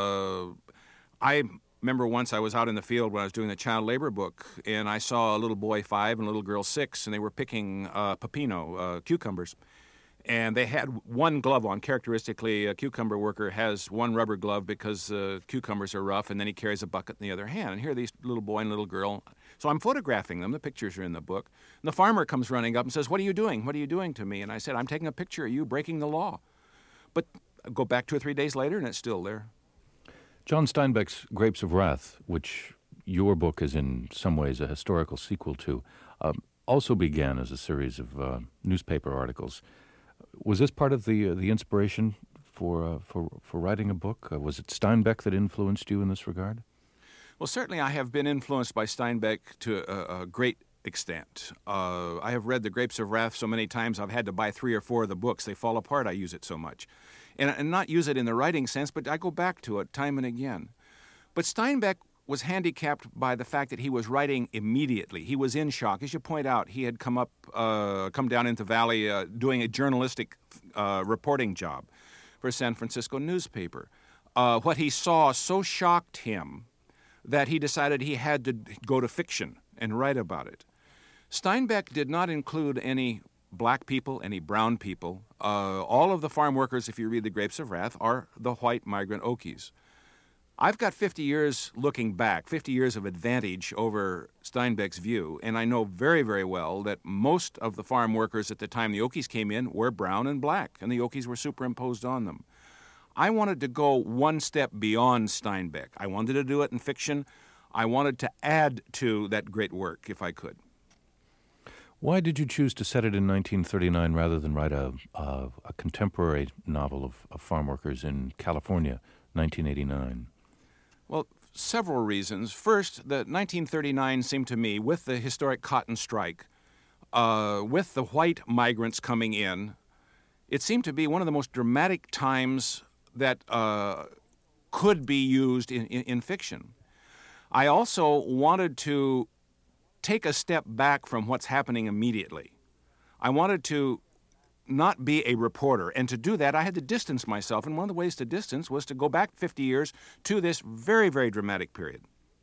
Speaker 16: I remember once I was out in the field when I was doing the child labor book, and I saw a little boy 5 and a little girl 6, and they were picking pepino, cucumbers. And they had one glove on. Characteristically, a cucumber worker has one rubber glove because cucumbers are rough, and then he carries a bucket in the other hand. And here are these little boy and little girl. So I'm photographing them. The pictures are in the book. And the farmer comes running up and says, "What are you doing? What are you doing to me?" And I said, "I'm taking a picture of you breaking the law." But I go back 2 or 3 days later, and it's still there.
Speaker 1: John Steinbeck's Grapes of Wrath, which your book is in some ways a historical sequel to, also began as a series of newspaper articles. Was this part of the inspiration for writing a book? Was it Steinbeck that influenced you in this regard?
Speaker 16: Well, certainly I have been influenced by Steinbeck to a great extent. I have read The Grapes of Wrath so many times I've had to buy 3 or 4 of the books. They fall apart. I use it so much. And not use it in the writing sense, but I go back to it time and again. But Steinbeck was handicapped by the fact that he was writing immediately. He was in shock. As you point out, he had come down into the Valley doing a journalistic reporting job for a San Francisco newspaper. What he saw so shocked him that he decided he had to go to fiction and write about it. Steinbeck did not include any black people, any brown people. All of the farm workers, if you read The Grapes of Wrath, are the white migrant Okies. I've got 50 years looking back, 50 years of advantage over Steinbeck's view, and I know very, very well that most of the farm workers at the time the Okies came in were brown and black, and the Okies were superimposed on them. I wanted to go one step beyond Steinbeck. I wanted to do it in fiction. I wanted to add to that great work, if I could.
Speaker 1: Why did you choose to set it in 1939 rather than write a contemporary novel of farm workers in California, 1989?
Speaker 16: Well, several reasons. First, the 1939 seemed to me, with the historic cotton strike, with the white migrants coming in, it seemed to be one of the most dramatic times that could be used in fiction. I also wanted to take a step back from what's happening immediately. I wanted to not be a reporter, and to do that I had to distance myself, and one of the ways to distance was to go back 50 years to this very, very dramatic period.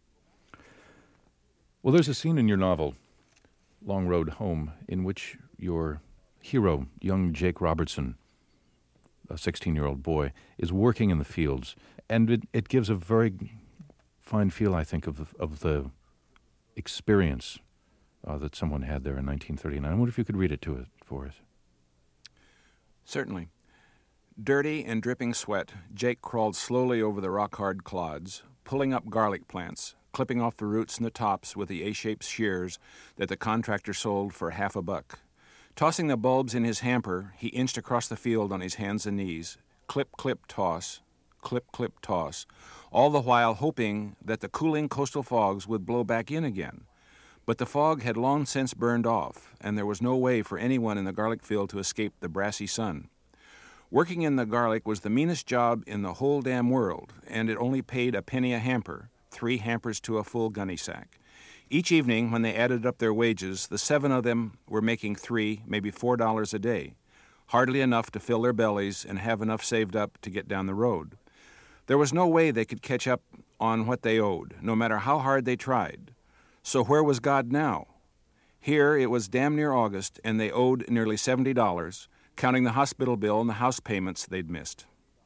Speaker 1: Well, there's a scene in your novel, Long Road Home, in which your hero, young Jake Robertson, a 16-year-old boy, is working in the fields, and it gives a very fine feel, I think, of the experience that someone had there in 1939. I wonder if you could read it for us.
Speaker 16: Certainly. Dirty and dripping sweat, Jake crawled slowly over the rock-hard clods, pulling up garlic plants, clipping off the roots and the tops with the A-shaped shears that the contractor sold for $50. Tossing the bulbs in his hamper, he inched across the field on his hands and knees, clip, clip, toss, clip, clip, toss, all the while hoping that the cooling coastal fogs would blow back in again. But the fog had long since burned off, and there was no way for anyone in the garlic field to escape the brassy sun. Working in the garlic was the meanest job in the whole damn world, and it only paid a penny a hamper, 3 hampers to a full gunny sack. Each evening, when they added up their wages, the 7 of them were making $3, maybe $4 a day, hardly enough to fill their bellies and have enough saved up to get down the road. There was no way they could catch up on what they owed, no matter how hard they tried. So where was God now? Here it was damn near August, and they owed nearly $70, counting the hospital bill and the house payments they'd missed.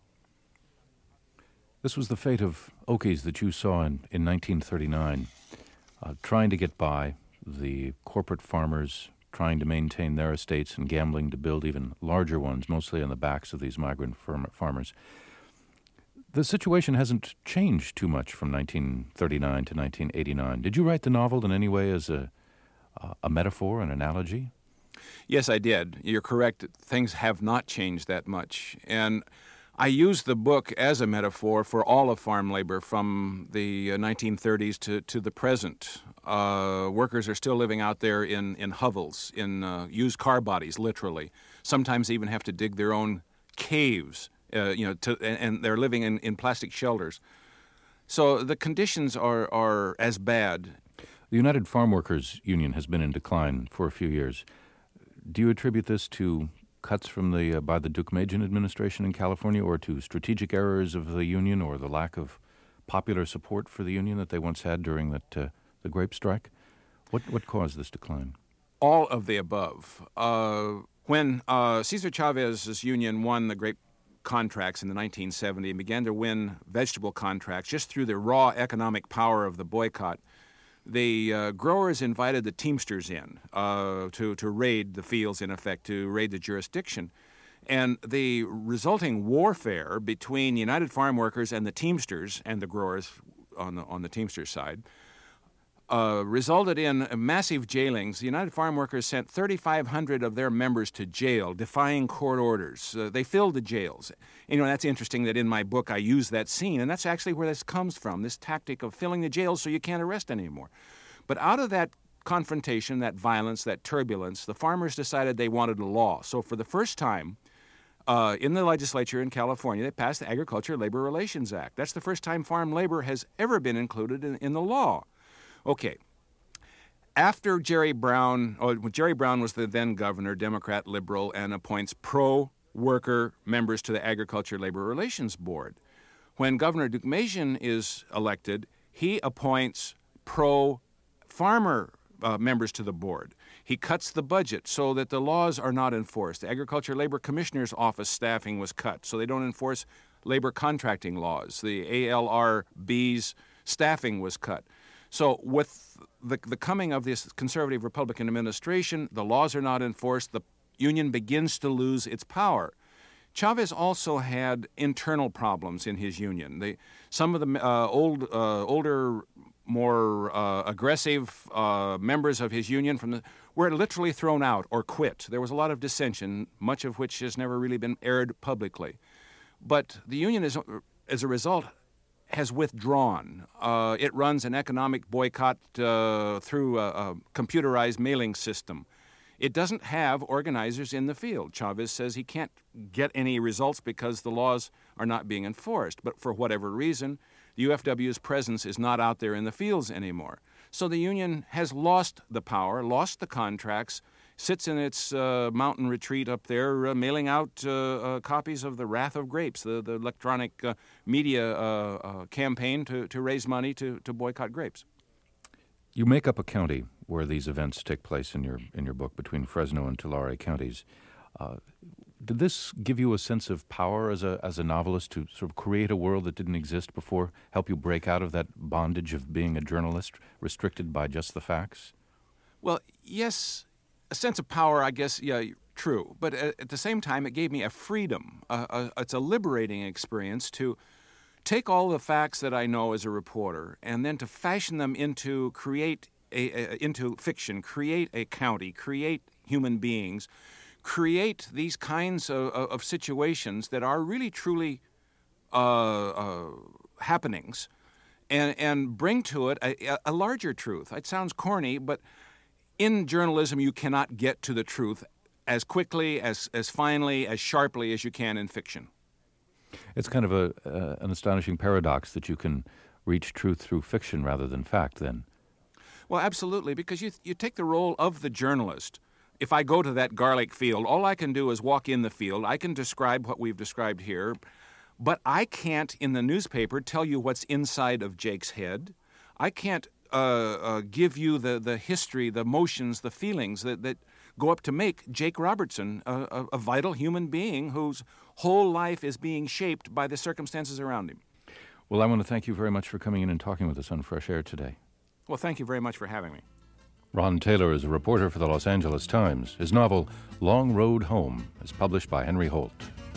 Speaker 1: This was the fate of Okies that you saw in 1939, trying to get by, the corporate farmers trying to maintain their estates and gambling to build even larger ones, mostly on the backs of these migrant farmers. The situation hasn't changed too much from 1939 to 1989. Did you write the novel in any way as a metaphor, an analogy?
Speaker 16: Yes, I did. You're correct. Things have not changed that much. And I used the book as a metaphor for all of farm labor from the 1930s to the present. Workers are still living out there in hovels, in used car bodies, literally. Sometimes even have to dig their own caves. And they're living in plastic shelters. So the conditions are as bad.
Speaker 1: The United Farm Workers Union has been in decline for a few years. Do you attribute this to cuts from by the Deukmejian administration in California, or to strategic errors of the union, or the lack of popular support for the union that they once had during the grape strike? What caused this decline?
Speaker 16: All of the above. When Cesar Chavez's union won the grape contracts in the 1970s and began to win vegetable contracts just through the raw economic power of the boycott, the growers invited the Teamsters in to raid the fields, in effect, to raid the jurisdiction. And the resulting warfare between United Farm Workers and the Teamsters and the growers on the Teamsters side resulted in massive jailings. The United Farm Workers sent 3,500 of their members to jail, defying court orders. They filled the jails. That's interesting that in my book I use that scene, and that's actually where this comes from, this tactic of filling the jails so you can't arrest anymore. But out of that confrontation, that violence, that turbulence, the farmers decided they wanted a law. So for the first time in the legislature in California, they passed the Agriculture Labor Relations Act. That's the first time farm labor has ever been included in the law. Okay, after Jerry Brown was the then governor, Democrat, liberal, and appoints pro-worker members to the Agriculture Labor Relations Board. When Governor Deukmejian is elected, he appoints pro-farmer members to the board. He cuts the budget so that the laws are not enforced. The Agriculture Labor Commissioner's office staffing was cut so they don't enforce labor contracting laws. The ALRB's staffing was cut. So with the coming of this conservative Republican administration, the laws are not enforced. The union begins to lose its power. Chavez also had internal problems in his union. Some of the older, more aggressive members of his union were literally thrown out or quit. There was a lot of dissension, much of which has never really been aired publicly. But the union, as a result, has withdrawn. It runs an economic boycott through a computerized mailing system. It doesn't have organizers in the field. Chavez says he can't get any results because the laws are not being enforced. But for whatever reason, the UFW's presence is not out there in the fields anymore. So the union has lost the power, lost the contracts, sits in its mountain retreat up there mailing out copies of The Wrath of Grapes, the electronic media campaign to raise money to boycott grapes.
Speaker 1: You make up a county where these events take place in your book, between Fresno and Tulare counties. Did this give you a sense of power as a novelist to sort of create a world that didn't exist before, help you break out of that bondage of being a journalist restricted by just the facts?
Speaker 16: Well, yes, a sense of power, I guess, yeah, true. But at the same time, it gave me a freedom. It's a liberating experience to take all the facts that I know as a reporter and then to fashion them into into fiction, create a county, create human beings, create these kinds of situations that are really, truly happenings, and bring to it a larger truth. It sounds corny, but in journalism, you cannot get to the truth as quickly, as finely, as sharply as you can in fiction.
Speaker 1: It's kind of an astonishing paradox that you can reach truth through fiction rather than fact, then.
Speaker 16: Well, absolutely, because you take the role of the journalist. If I go to that garlic field, all I can do is walk in the field. I can describe what we've described here, but I can't, in the newspaper, tell you what's inside of Jake's head. I can't give you the history, the emotions, the feelings that go up to make Jake Robertson a vital human being whose whole life is being shaped by the circumstances around him.
Speaker 1: Well, I want to thank you very much for coming in and talking with us on Fresh Air today.
Speaker 16: Well, thank you very much for having me.
Speaker 1: Ron Taylor is a reporter for the Los Angeles Times. His novel, Long Road Home, is published by Henry Holt.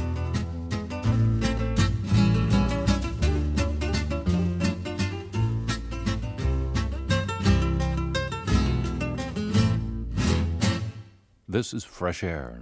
Speaker 1: This is Fresh Air.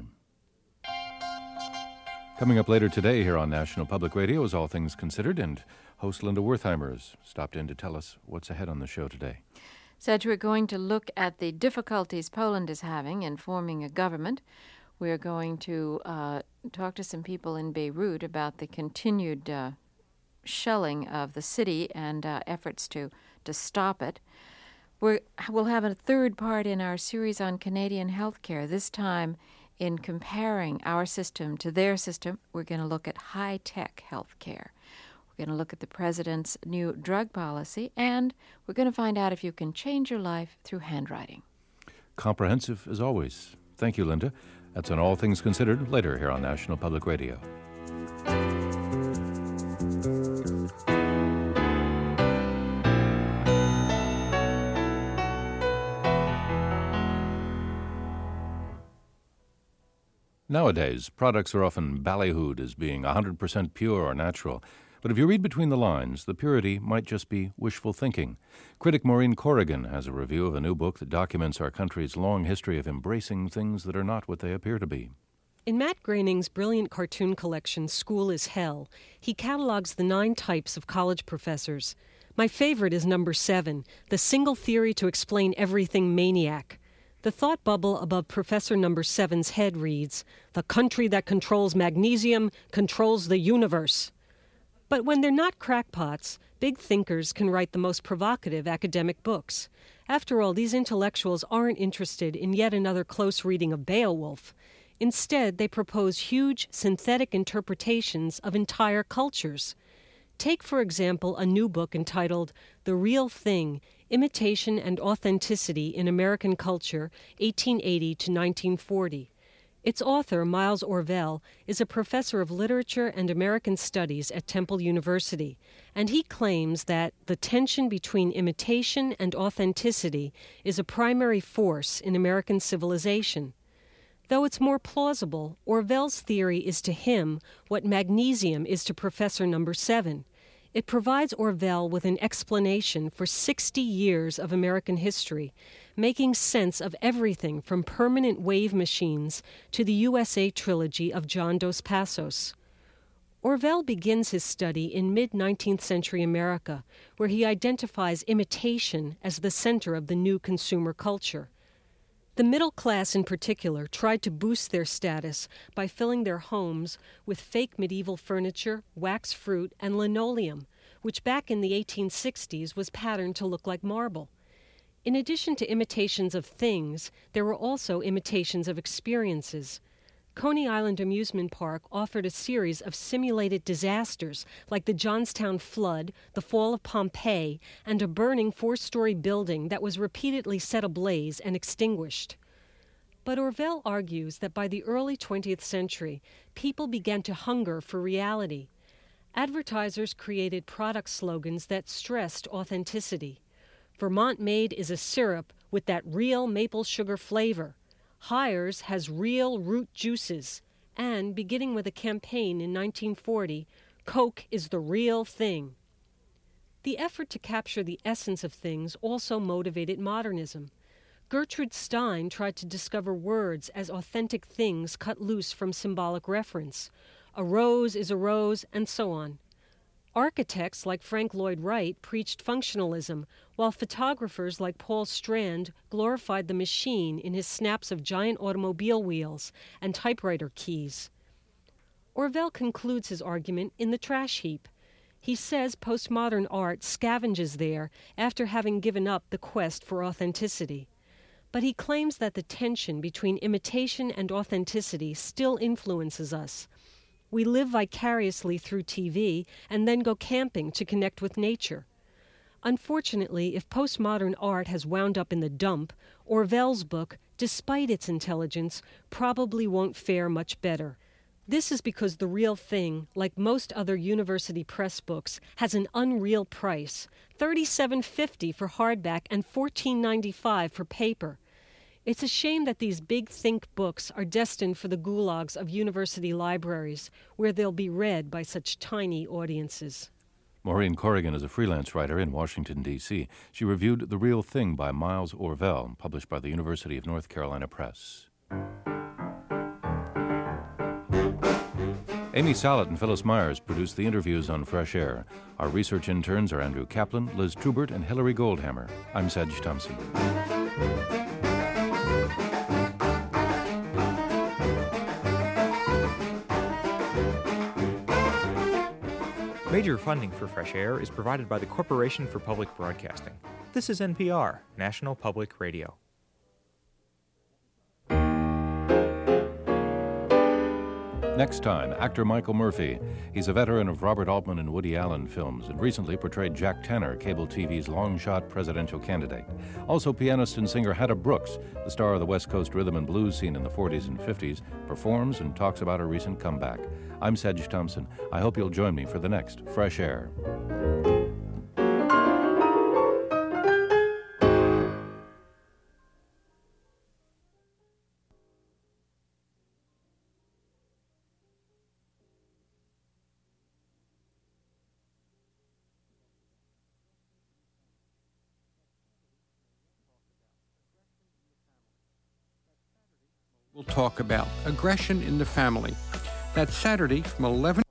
Speaker 1: Coming up later today here on National Public Radio is All Things Considered, and host Linda Wertheimer has stopped in to tell us what's ahead on the show today.
Speaker 17: Said we're going to look at the difficulties Poland is having in forming a government. We're going to talk to some people in Beirut about the continued shelling of the city and efforts to stop it. We'll have a third part in our series on Canadian healthcare. This time, in comparing our system to their system, we're going to look at high-tech healthcare. We're going to look at the president's new drug policy, and we're going to find out if you can change your life through handwriting.
Speaker 1: Comprehensive as always. Thank you, Linda. That's on All Things Considered later here on National Public Radio. Nowadays, products are often ballyhooed as being 100% pure or natural. But if you read between the lines, the purity might just be wishful thinking. Critic Maureen Corrigan has a review of a new book that documents our country's long history of embracing things that are not what they appear to be.
Speaker 18: In Matt Groening's brilliant cartoon collection, School is Hell, he catalogs the 9 types of college professors. My favorite is number 7, the single theory to explain everything maniac. The thought bubble above Professor number 7's head reads, "The country that controls magnesium controls the universe." But when they're not crackpots, big thinkers can write the most provocative academic books. After all, these intellectuals aren't interested in yet another close reading of Beowulf. Instead, they propose huge synthetic interpretations of entire cultures. Take, for example, a new book entitled The Real Thing, Imitation and Authenticity in American Culture, 1880 to 1940. Its author, Miles Orvell, is a professor of literature and American studies at Temple University, and he claims that the tension between imitation and authenticity is a primary force in American civilization. Though it's more plausible, Orvell's theory is to him what magnesium is to Professor Number 7. It provides Orvell with an explanation for 60 years of American history, making sense of everything from permanent wave machines to the USA trilogy of John Dos Passos. Orvell begins his study in mid-19th century America, where he identifies imitation as the center of the new consumer culture. The middle class in particular tried to boost their status by filling their homes with fake medieval furniture, wax fruit, and linoleum, which back in the 1860s was patterned to look like marble. In addition to imitations of things, there were also imitations of experiences. Coney Island Amusement Park offered a series of simulated disasters like the Johnstown flood, the fall of Pompeii, and a burning 4-story building that was repeatedly set ablaze and extinguished. But Orvell argues that by the early 20th century, people began to hunger for reality. Advertisers created product slogans that stressed authenticity. Vermont Made is a syrup with that real maple sugar flavor. Hires has real root juices. And, beginning with a campaign in 1940, Coke is the real thing. The effort to capture the essence of things also motivated modernism. Gertrude Stein tried to discover words as authentic things cut loose from symbolic reference. A rose is a rose, and so on. Architects like Frank Lloyd Wright preached functionalism, while photographers like Paul Strand glorified the machine in his snaps of giant automobile wheels and typewriter keys. Orvell concludes his argument in the trash heap. He says postmodern art scavenges there after having given up the quest for authenticity. But he claims that the tension between imitation and authenticity still influences us. We live vicariously through TV and then go camping to connect with nature. Unfortunately, if postmodern art has wound up in the dump, Orvell's book, despite its intelligence, probably won't fare much better. This is because The Real Thing, like most other university press books, has an unreal price, $37.50 for hardback and $14.95 for paper. It's a shame that these big think books are destined for the gulags of university libraries, where they'll be read by such tiny audiences.
Speaker 1: Maureen Corrigan is a freelance writer in Washington, D.C. She reviewed The Real Thing by Miles Orvell, published by the University of North Carolina Press. Amy Salit and Phyllis Myers produced the interviews on Fresh Air. Our research interns are Andrew Kaplan, Liz Trubert, and Hillary Goldhammer. I'm Sedge Thompson.
Speaker 10: Major funding for Fresh Air is provided by the Corporation for Public Broadcasting. This is NPR, National Public Radio.
Speaker 1: Next time, actor Michael Murphy. He's a veteran of Robert Altman and Woody Allen films and recently portrayed Jack Tanner, cable TV's long-shot presidential candidate. Also, pianist and singer Hedda Brooks, the star of the West Coast rhythm and blues scene in the 40s and 50s, performs and talks about her recent comeback. I'm Sedge Thompson. I hope you'll join me for the next Fresh Air.
Speaker 19: We'll talk about aggression in the family. That's Saturday from 11